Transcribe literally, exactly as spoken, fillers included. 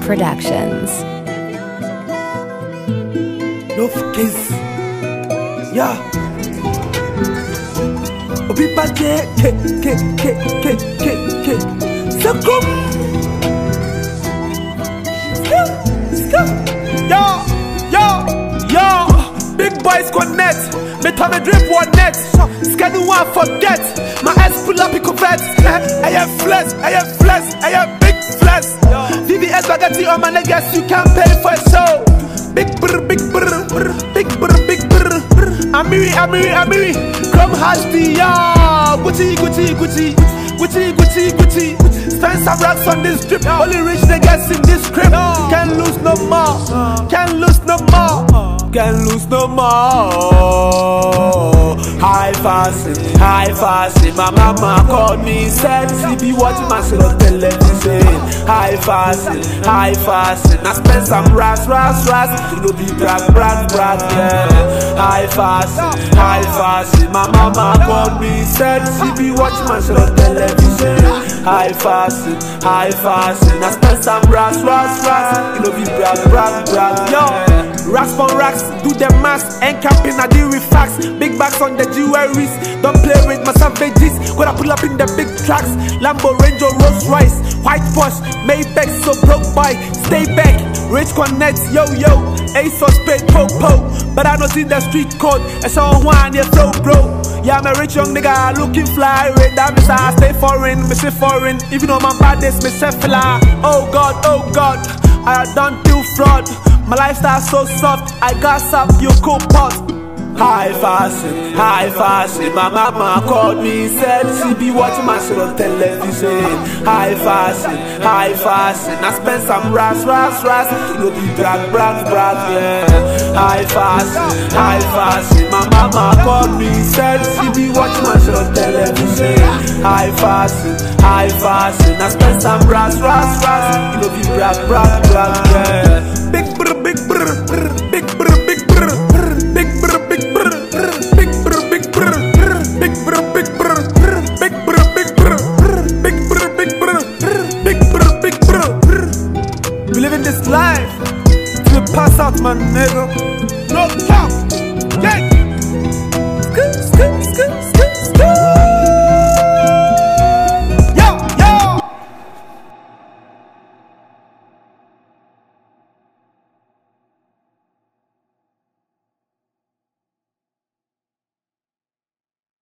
Productions. Love kiss, yeah. Obi pa ke ke ke ke ke ke ke. Sakum, skip, skip. Yo, yo, yo. Big boys connect. Me tell me drip one net. Scan one forget. My ass pull up in convert. I am flesh, I am flesh, I am big flesh. V V S spaghetti on my niggas, you can't pay for a show. Big brr, big brr, brr, big brr, big brr, brr. Amiri, Amiri, Amiri. Come hasty, yeah. Gucci, Gucci, Gucci, Gucci, Gucci, Gucci. Spend some racks on this drip. Only rich niggas in this crib. Can't lose no more. Can't lose no more. Can't lose no more. High fasting, high fasting. My mama called me, said she be watching my shit on television. High fasting, high fasting. I spend some racks, racks, racks. You know be brag, brag, brag, yeah. High fasting, high fasting. My mama called me, said she be watching my shit on television. High fasting, high fasting. I spend some racks, racks, racks. You know be brag, brag, brag, yo. Racks for racks, do the mass, and camping I deal with facts. Big bags on the jewelries, don't play with my savages. Gotta pull up in the big tracks, Lambo, Range or Rolls Royce, white Porsche, Maybach, so broke boy, stay back. Rich connect, yo yo, ASOS paid po po. But I don't in the street code, I saw one yeah flow bro. Yeah, I'm a rich young nigga looking fly. With that miss I stay foreign, me say foreign. Even though my baddest, me say fly. Oh God, oh God, I don't do fraud. My lifestyle so soft, I got up your cool pot. High fashion, high fashion. My mama called me, said she be watching my shit on television. High fashion, high fashion. I spend some racks, racks, racks. You know be brag, brag, brag, yeah. High fashion, high fashion. My mama called me, said she be watching my shit on television. High fashion, high fashion. I spend some racks, racks, racks. You know be brag, brag, brag, yeah.